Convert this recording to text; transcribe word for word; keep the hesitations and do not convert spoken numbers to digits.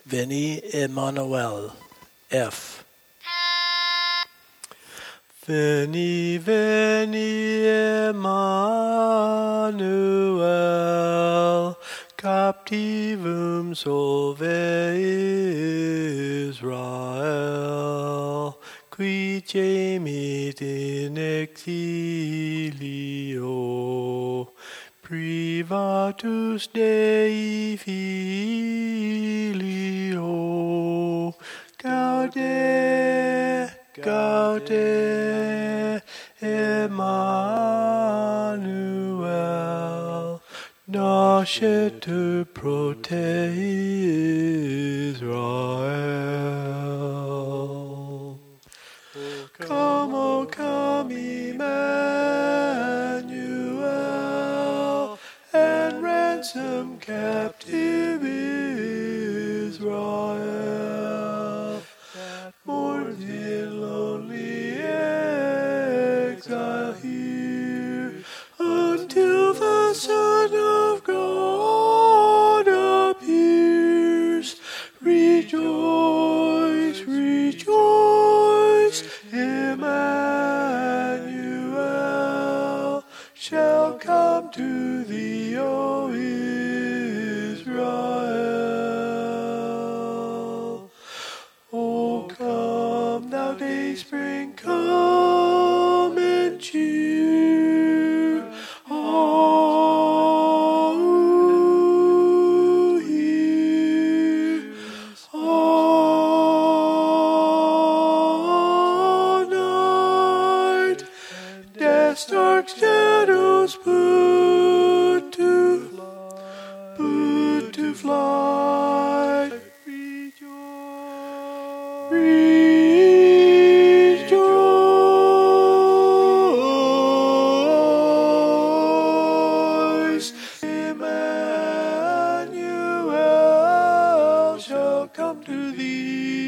Veni, Emmanuel, F. Veni, veni, Emmanuel, captivum solve Israel, qui gemit in exilio, privatus Dei filio, gaude, gaude, Emmanuel, nascetur pro te Israel. Come, O come, Emmanuel, and ransom captive Israel, that mourns in lonely exile here, until the Son of God appears. Rejoice, rejoice, Emmanuel shall come to thee, O Israel. O come, thou dayspring, come and cheer all who hear. All night death's dark shadows put to put to flight. Rejoice, Emmanuel shall come to thee.